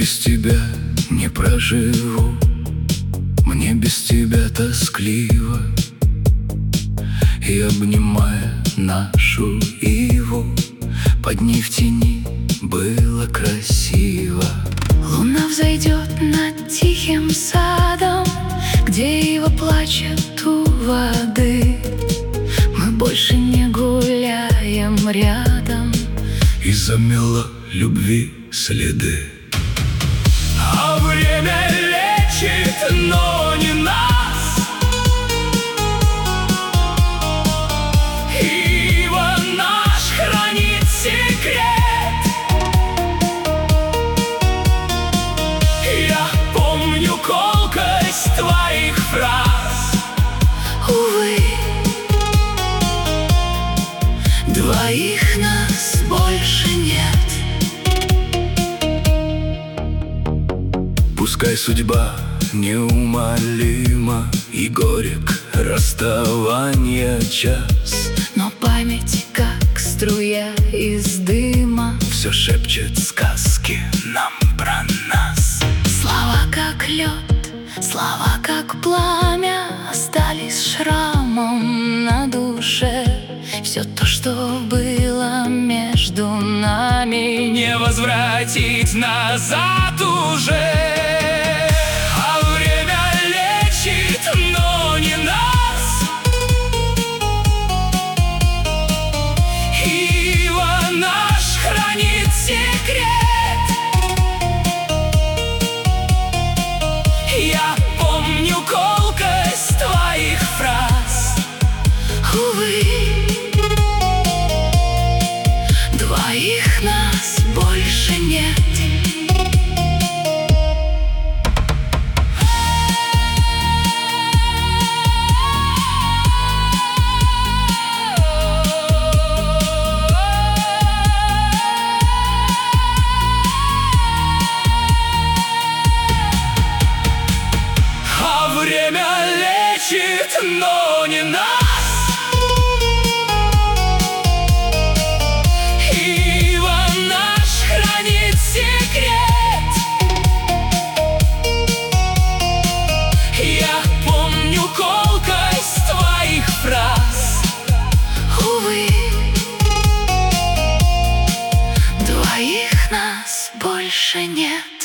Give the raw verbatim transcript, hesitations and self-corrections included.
без тебя не проживу, мне без тебя тоскливо. И обнимая нашу иву, под ней в тени было красиво. Луна взойдет над тихим садом, где ива плачет у воды. Мы больше не гуляем рядом, и замело любви следы. А время лечит, но не нас. Ива наш хранит секрет. Я помню колкость твоих фраз. увы, двоих нас больше нет. Пускай судьба неумолима и горек расставания час, Но память, как струя из дыма, все шепчет сказки нам про нас. слова как лед, слова как пламя, остались шрамом на душе. Все то, что было между нами, Не возвратить назад уже. А время лечит, но не нас. Ива наш хранит секрет. Я помню колкость твоих фраз. увы, двоих нас больше нет. А время лечит, но не нас. Ива наш хранит секрет. Я помню колкость твоих фраз. Увы, двоих нас больше нет.